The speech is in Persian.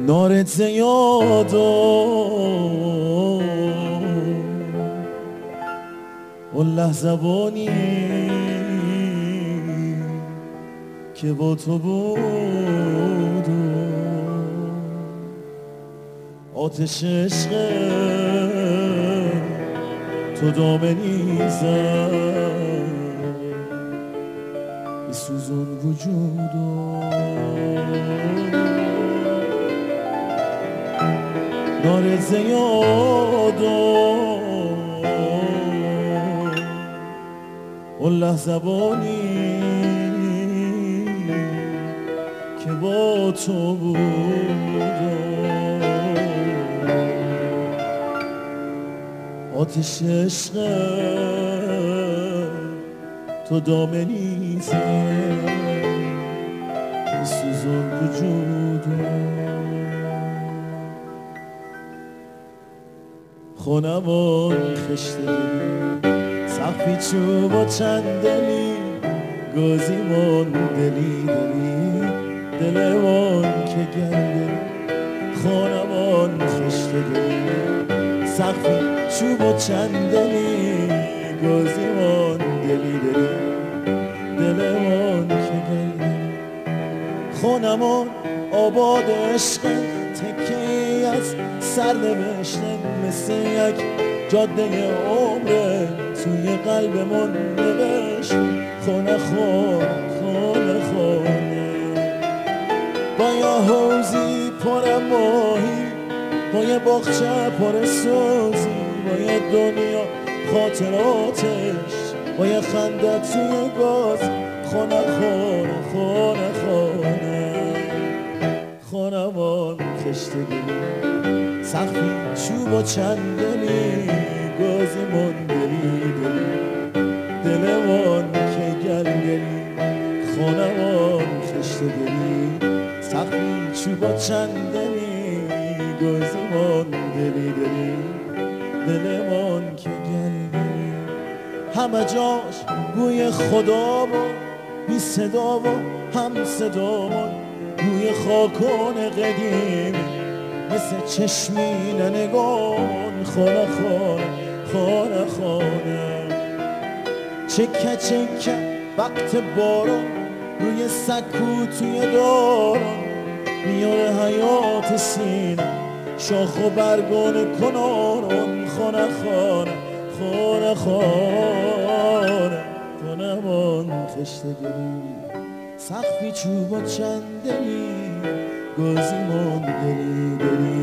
نارت زیادا اون زبانی که با تو بود آتش عشق تو دامنی زد بسوزون وجودو نار زیادا اون زبانی که با تو بود آتش عشق تو دامنی زد بسوزون وجودو خونمون خشته سقفی چوب و چندلی گازیمون دلی دلی دلمون که گنده خونمون خشته دلی سقفی چوب و چندلی گازیمون دلی دلی دلمون که گنده خونمون آباد عشق تکی از سر نوشته مثل یک جاده عمره توی قلبمون نوشت خونه خونه خونه خونه با یه حوزی پر ماهی با یه باغچه پر سوزی با یه دنیا خاطراتش با یه خنده توی گاز خونه خونه خونه خونه خونمون خشتگی سقفی چوب و چندلی گازیمون دلی دلی دلمون که گلگلی خونمون خشتگی سقفی چوب و چندلی گازیمون دلی دلی دلمون که گلگلی همه جاش گوی خدا و بی صدا و هم صدامون روی خاکون قدیم مثل چشمین نگون خونه خونه خونه خونه چکه چکه وقت بارون روی سکو توی دارون میاره حیات سینه شاخ و برگان کنارون خونه خونه خونه خونه خونمون خشتگی سقفی چوب و چندلی گازیمون دلی دلی